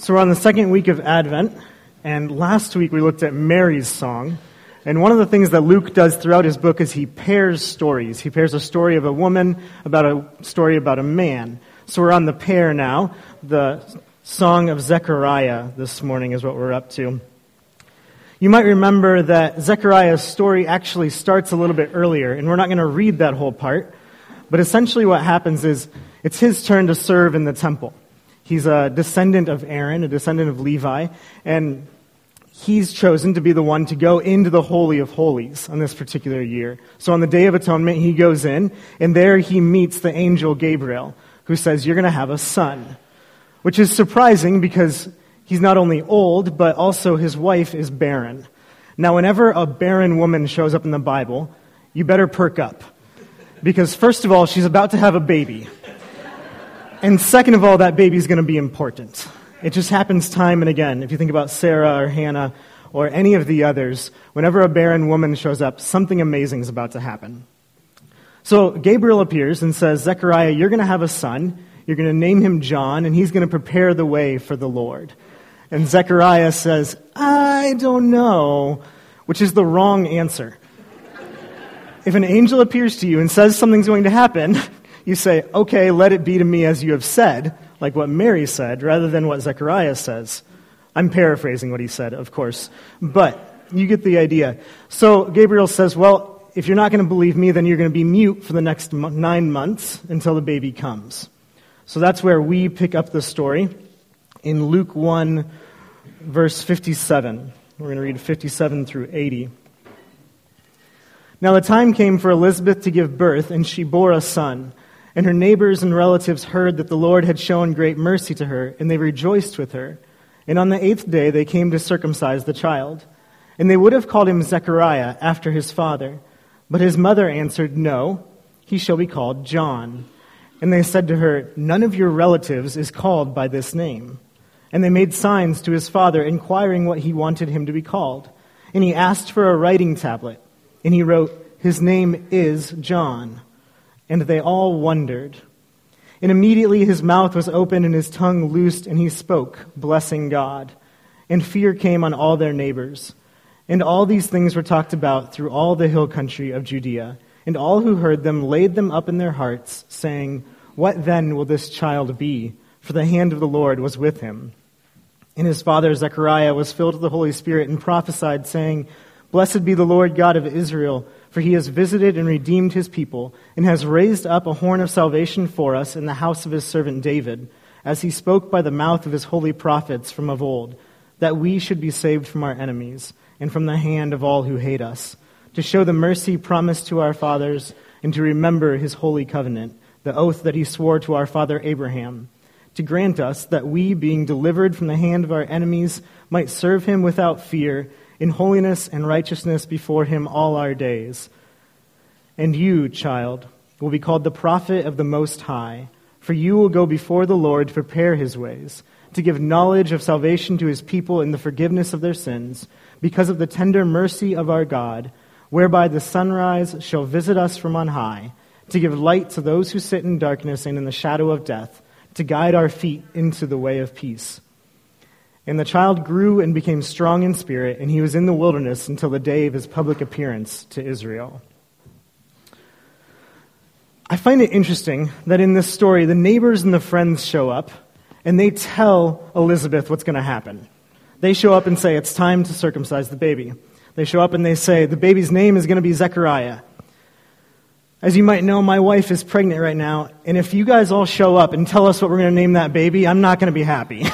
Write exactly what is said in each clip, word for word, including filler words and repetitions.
So we're on the second week of Advent, and last week we looked at Mary's song. And one of the things that Luke does throughout his book is he pairs stories. He pairs a story of a woman about a story about a man. So we're on the pair now. The Song of Zechariah this morning is what we're up to. You might remember that Zechariah's story actually starts a little bit earlier, and we're not going to read that whole part. But essentially what happens is it's his turn to serve in the temple. He's a descendant of Aaron, a descendant of Levi, and he's chosen to be the one to go into the Holy of Holies on this particular year. So on the Day of Atonement, he goes in, and there he meets the angel Gabriel, who says, "You're going to have a son," which is surprising because he's not only old, but also his wife is barren. Now, whenever a barren woman shows up in the Bible, you better perk up, because first of all, she's about to have a baby. And second of all, that baby's going to be important. It just happens time and again. If you think about Sarah or Hannah or any of the others, whenever a barren woman shows up, something amazing is about to happen. So Gabriel appears and says, "Zechariah, you're going to have a son. You're going to name him John, and he's going to prepare the way for the Lord." And Zechariah says, "I don't know," which is the wrong answer. If an angel appears to you and says something's going to happen, you say, "Okay, let it be to me as you have said," like what Mary said, rather than what Zechariah says. I'm paraphrasing what he said, of course, but you get the idea. So Gabriel says, well, if you're not going to believe me, then you're going to be mute for the next nine months until the baby comes. So that's where we pick up the story in Luke one, verse fifty-seven. We're going to read fifty-seven through eighty. "Now the time came for Elizabeth to give birth, and she bore a son. And her neighbors and relatives heard that the Lord had shown great mercy to her, and they rejoiced with her. And on the eighth day they came to circumcise the child. And they would have called him Zechariah after his father. But his mother answered, 'No, he shall be called John.' And they said to her, 'None of your relatives is called by this name.' And they made signs to his father, inquiring what he wanted him to be called. And he asked for a writing tablet. And he wrote, 'His name is John.' And they all wondered. And immediately his mouth was opened and his tongue loosed, and he spoke, blessing God. And fear came on all their neighbors. And all these things were talked about through all the hill country of Judea. And all who heard them laid them up in their hearts, saying, 'What then will this child be? For the hand of the Lord was with him.' And his father Zechariah was filled with the Holy Spirit and prophesied, saying, 'Blessed be the Lord God of Israel, for he has visited and redeemed his people, and has raised up a horn of salvation for us in the house of his servant David, as he spoke by the mouth of his holy prophets from of old, that we should be saved from our enemies, and from the hand of all who hate us, to show the mercy promised to our fathers, and to remember his holy covenant, the oath that he swore to our father Abraham, to grant us that we, being delivered from the hand of our enemies, might serve him without fear, in holiness and righteousness before him all our days. And you, child, will be called the prophet of the Most High, for you will go before the Lord to prepare his ways, to give knowledge of salvation to his people in the forgiveness of their sins, because of the tender mercy of our God, whereby the sunrise shall visit us from on high, to give light to those who sit in darkness and in the shadow of death, to guide our feet into the way of peace.' And the child grew and became strong in spirit, and he was in the wilderness until the day of his public appearance to Israel." I find it interesting that in this story, the neighbors and the friends show up, and they tell Elizabeth what's going to happen. They show up and say, it's time to circumcise the baby. They show up and they say, the baby's name is going to be Zechariah. As you might know, my wife is pregnant right now, and if you guys all show up and tell us what we're going to name that baby, I'm not going to be happy.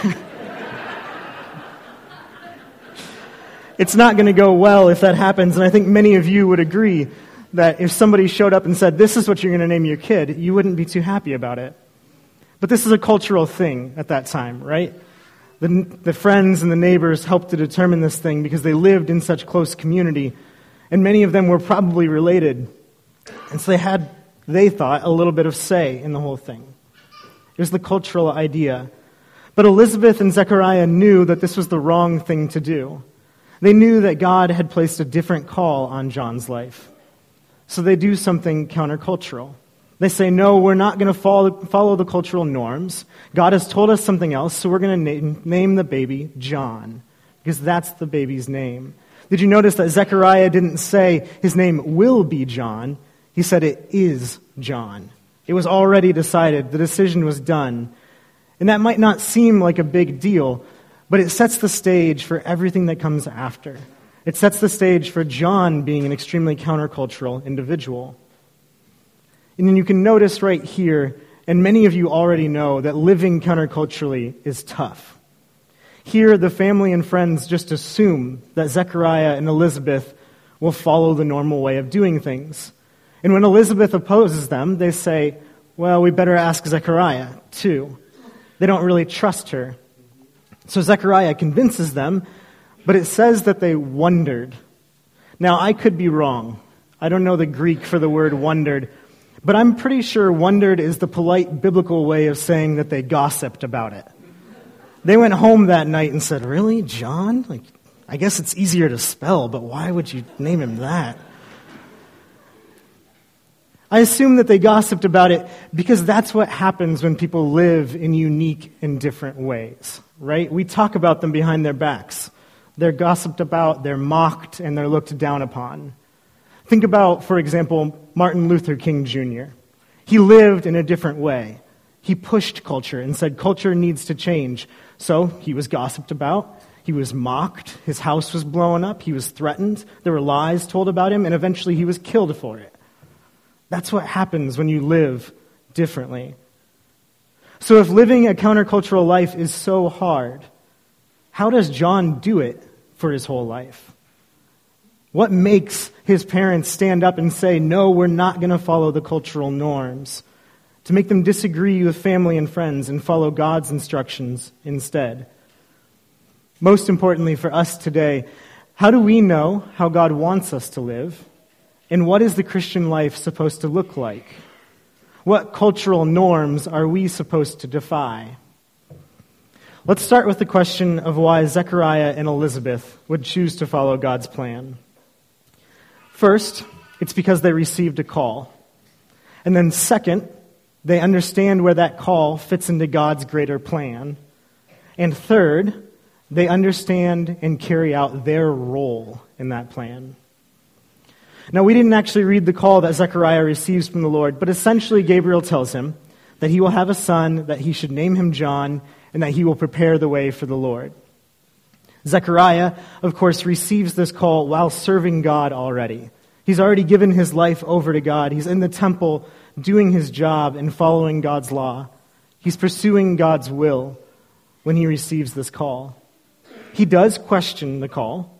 It's not going to go well if that happens, and I think many of you would agree that if somebody showed up and said, this is what you're going to name your kid, you wouldn't be too happy about it. But this is a cultural thing at that time, right? The, the friends and the neighbors helped to determine this thing because they lived in such close community, and many of them were probably related. And so they had, they thought, a little bit of say in the whole thing. It was the cultural idea. But Elizabeth and Zechariah knew that this was the wrong thing to do. They knew that God had placed a different call on John's life. So they do something countercultural. They say, no, we're not going to follow, follow the cultural norms. God has told us something else, so we're going to name, name the baby John, because that's the baby's name. Did you notice that Zechariah didn't say his name will be John? He said it is John. It was already decided. The decision was done. And that might not seem like a big deal, but it sets the stage for everything that comes after. It sets the stage for John being an extremely countercultural individual. And then you can notice right here, and many of you already know, that living counterculturally is tough. Here, the family and friends just assume that Zechariah and Elizabeth will follow the normal way of doing things. And when Elizabeth opposes them, they say, well, we better ask Zechariah, too. They don't really trust her. So Zechariah convinces them, but it says that they wondered. Now, I could be wrong. I don't know the Greek for the word wondered, but I'm pretty sure wondered is the polite biblical way of saying that they gossiped about it. They went home that night and said, really, John? Like, I guess it's easier to spell, but why would you name him that? I assume that they gossiped about it because that's what happens when people live in unique and different ways, right? We talk about them behind their backs. They're gossiped about, they're mocked, and they're looked down upon. Think about, for example, Martin Luther King Junior He lived in a different way. He pushed culture and said culture needs to change. So he was gossiped about, he was mocked, his house was blown up, he was threatened, there were lies told about him, and eventually he was killed for it. That's what happens when you live differently. So if living a countercultural life is so hard, how does John do it for his whole life? What makes his parents stand up and say, no, we're not going to follow the cultural norms, to make them disagree with family and friends and follow God's instructions instead? Most importantly for us today, how do we know how God wants us to live? And what is the Christian life supposed to look like? What cultural norms are we supposed to defy? Let's start with the question of why Zechariah and Elizabeth would choose to follow God's plan. First, it's because they received a call. And then second, they understand where that call fits into God's greater plan. And third, they understand and carry out their role in that plan. Now, we didn't actually read the call that Zechariah receives from the Lord, but essentially Gabriel tells him that he will have a son, that he should name him John, and that he will prepare the way for the Lord. Zechariah, of course, receives this call while serving God already. He's already given his life over to God. He's in the temple doing his job and following God's law. He's pursuing God's will when he receives this call. He does question the call,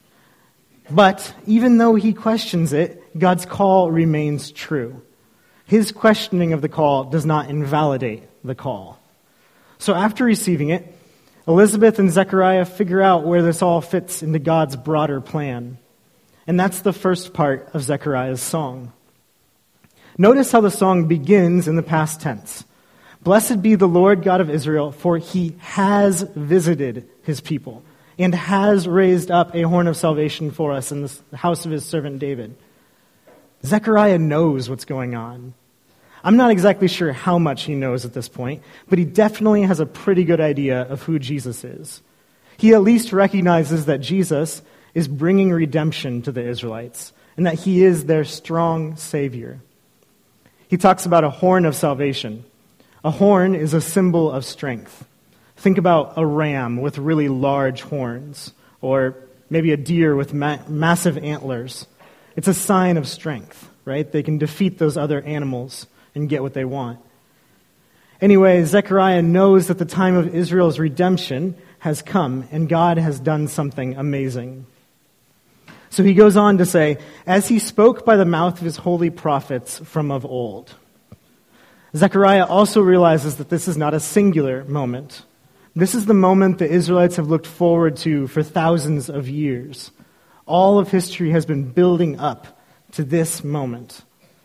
but even though he questions it, God's call remains true. His questioning of the call does not invalidate the call. So after receiving it, Elizabeth and Zechariah figure out where this all fits into God's broader plan. And that's the first part of Zechariah's song. Notice how the song begins in the past tense. Blessed be the Lord God of Israel, for he has visited his people and has raised up a horn of salvation for us in the house of his servant David. Zechariah knows what's going on. I'm not exactly sure how much he knows at this point, but he definitely has a pretty good idea of who Jesus is. He at least recognizes that Jesus is bringing redemption to the Israelites and that he is their strong Savior. He talks about a horn of salvation. A horn is a symbol of strength. Think about a ram with really large horns, or maybe a deer with ma- massive antlers. It's a sign of strength, right? They can defeat those other animals and get what they want. Anyway, Zechariah knows that the time of Israel's redemption has come, and God has done something amazing. So he goes on to say, as he spoke by the mouth of his holy prophets from of old. Zechariah also realizes that this is not a singular moment. This is the moment the Israelites have looked forward to for thousands of years. All of history has been building up to this moment.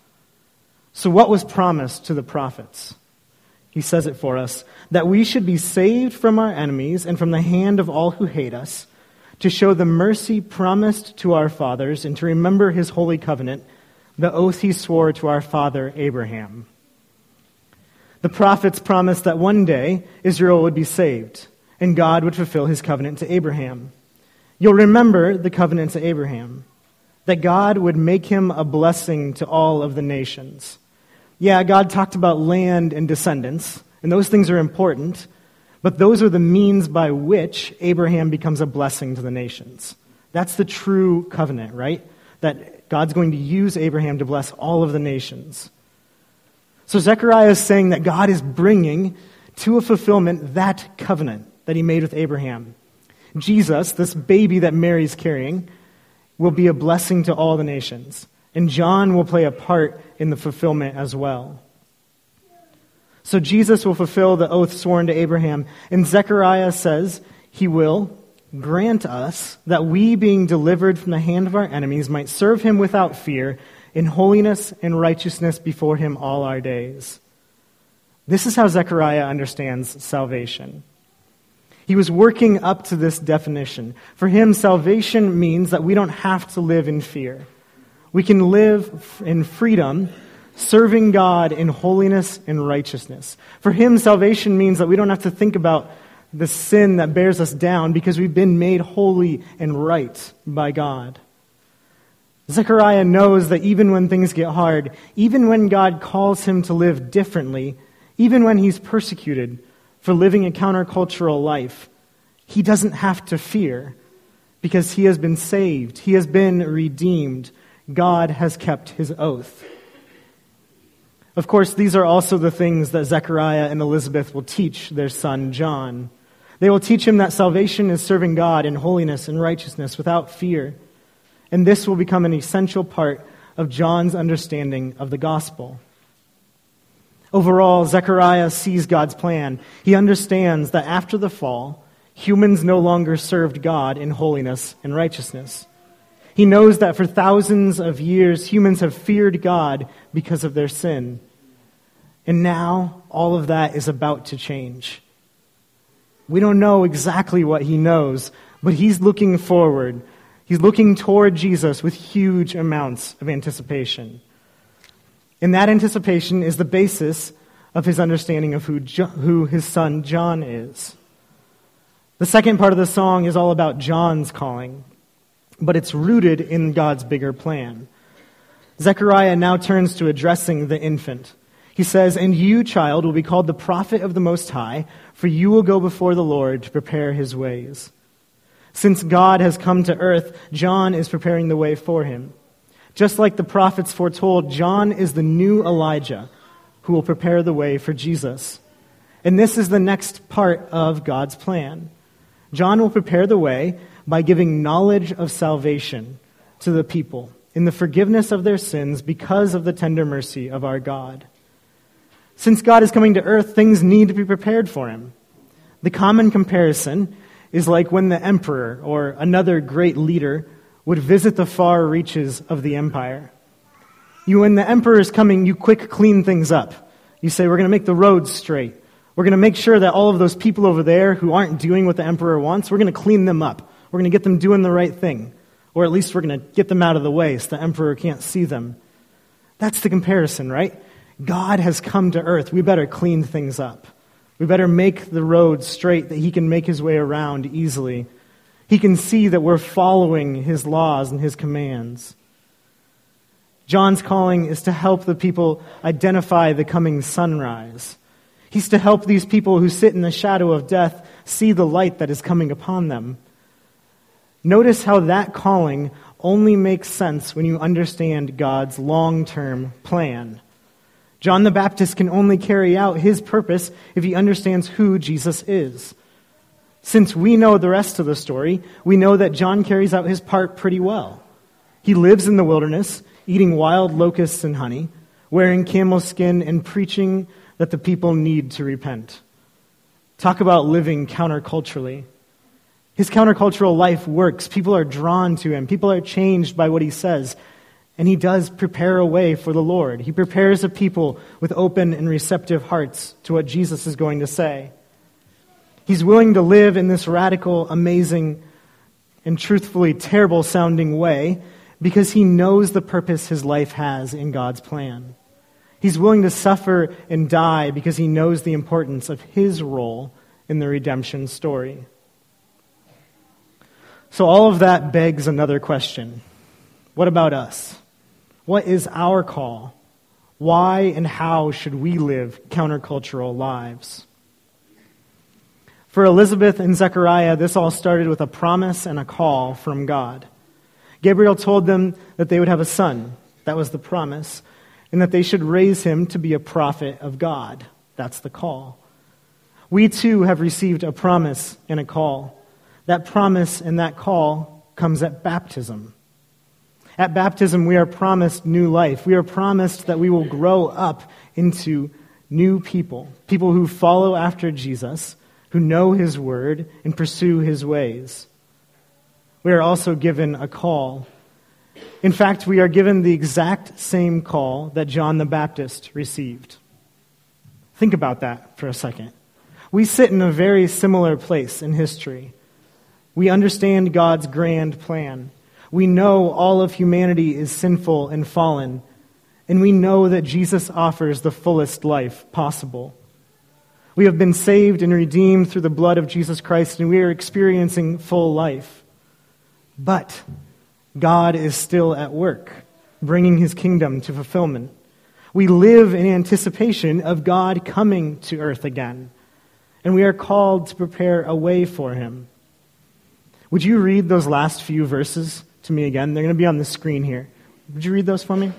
So what was promised to the prophets? He says it for us, that we should be saved from our enemies and from the hand of all who hate us, to show the mercy promised to our fathers and to remember his holy covenant, the oath he swore to our father Abraham. The prophets promised that one day Israel would be saved, and God would fulfill his covenant to Abraham. You'll remember the covenant to Abraham, that God would make him a blessing to all of the nations. Yeah, God talked about land and descendants, and those things are important, but those are the means by which Abraham becomes a blessing to the nations. That's the true covenant, right? That God's going to use Abraham to bless all of the nations. So Zechariah is saying that God is bringing to a fulfillment that covenant that he made with Abraham. Jesus, this baby that Mary's carrying, will be a blessing to all the nations. And John will play a part in the fulfillment as well. So Jesus will fulfill the oath sworn to Abraham. And Zechariah says he will grant us that we, being delivered from the hand of our enemies, might serve him without fear, in holiness and righteousness before him all our days. This is how Zechariah understands salvation. He was working up to this definition. For him, salvation means that we don't have to live in fear. We can live in freedom, serving God in holiness and righteousness. For him, salvation means that we don't have to think about the sin that bears us down because we've been made holy and right by God. Zechariah knows that even when things get hard, even when God calls him to live differently, even when he's persecuted for living a countercultural life, he doesn't have to fear because he has been saved. He has been redeemed. God has kept his oath. Of course, these are also the things that Zechariah and Elizabeth will teach their son John. They will teach him that salvation is serving God in holiness and righteousness without fear. And this will become an essential part of John's understanding of the gospel. Overall, Zechariah sees God's plan. He understands that after the fall, humans no longer served God in holiness and righteousness. He knows that for thousands of years, humans have feared God because of their sin. And now, all of that is about to change. We don't know exactly what he knows, but he's looking forward. He's looking toward Jesus with huge amounts of anticipation. And that anticipation is the basis of his understanding of who, jo- who his son John is. The second part of the song is all about John's calling, but it's rooted in God's bigger plan. Zechariah now turns to addressing the infant. He says, "And you, child, will be called the prophet of the Most High, for you will go before the Lord to prepare his ways." Since God has come to earth, John is preparing the way for him. Just like the prophets foretold, John is the new Elijah who will prepare the way for Jesus. And this is the next part of God's plan. John will prepare the way by giving knowledge of salvation to the people in the forgiveness of their sins because of the tender mercy of our God. Since God is coming to earth, things need to be prepared for him. The common comparison is like when the emperor or another great leader would visit the far reaches of the empire. You, when the emperor is coming, you quick clean things up. You say, we're going to make the roads straight. We're going to make sure that all of those people over there who aren't doing what the emperor wants, we're going to clean them up. We're going to get them doing the right thing. Or at least we're going to get them out of the way so the emperor can't see them. That's the comparison, right? God has come to earth. We better clean things up. We better make the road straight that he can make his way around easily. He can see that we're following his laws and his commands. John's calling is to help the people identify the coming sunrise. He's to help these people who sit in the shadow of death see the light that is coming upon them. Notice how that calling only makes sense when you understand God's long-term plan. John the Baptist can only carry out his purpose if he understands who Jesus is. Since we know the rest of the story, we know that John carries out his part pretty well. He lives in the wilderness, eating wild locusts and honey, wearing camel skin and preaching that the people need to repent. Talk about living counterculturally. His countercultural life works. People are drawn to him. People are changed by what he says. And he does prepare a way for the Lord. He prepares a people with open and receptive hearts to what Jesus is going to say. He's willing to live in this radical, amazing, and truthfully terrible-sounding way because he knows the purpose his life has in God's plan. He's willing to suffer and die because he knows the importance of his role in the redemption story. So all of that begs another question. What about us? What is our call? Why and how should we live countercultural lives? For Elizabeth and Zechariah, this all started with a promise and a call from God. Gabriel told them that they would have a son. That was the promise. And that they should raise him to be a prophet of God. That's the call. We too have received a promise and a call. That promise and that call comes at baptism. At baptism, we are promised new life. We are promised that we will grow up into new people, people who follow after Jesus, who know his word and pursue his ways. We are also given a call. In fact, we are given the exact same call that John the Baptist received. Think about that for a second. We sit in a very similar place in history. We understand God's grand plan. We know all of humanity is sinful and fallen, and we know that Jesus offers the fullest life possible. We have been saved and redeemed through the blood of Jesus Christ, and we are experiencing full life. But God is still at work, bringing his kingdom to fulfillment. We live in anticipation of God coming to earth again, and we are called to prepare a way for him. Would you read those last few verses to me again? They're going to be on the screen here. Would you read those for me?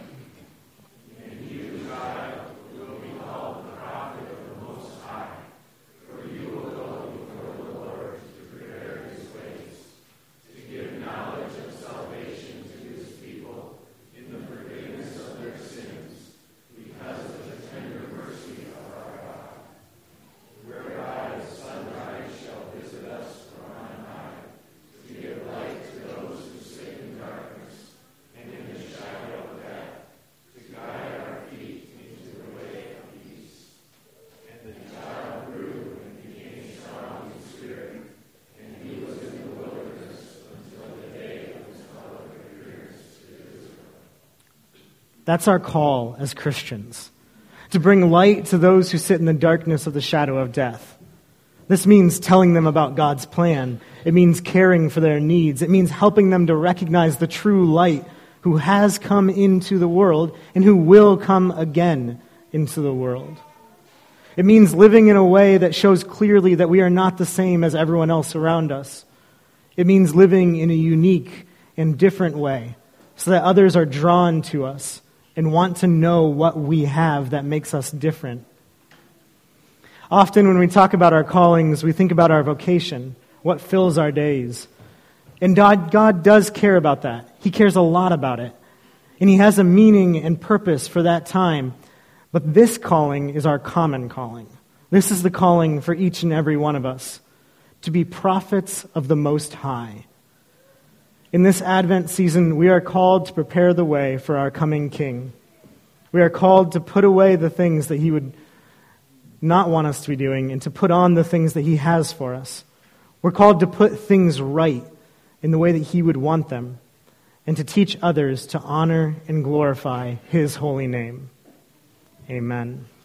That's our call as Christians, to bring light to those who sit in the darkness of the shadow of death. This means telling them about God's plan. It means caring for their needs. It means helping them to recognize the true light who has come into the world and who will come again into the world. It means living in a way that shows clearly that we are not the same as everyone else around us. It means living in a unique and different way so that others are drawn to us and want to know what we have that makes us different. Often when we talk about our callings, we think about our vocation, what fills our days. And God, God does care about that. He cares a lot about it. And he has a meaning and purpose for that time. But this calling is our common calling. This is the calling for each and every one of us, to be prophets of the Most High. In this Advent season, we are called to prepare the way for our coming King. We are called to put away the things that he would not want us to be doing and to put on the things that he has for us. We're called to put things right in the way that he would want them and to teach others to honor and glorify his holy name. Amen.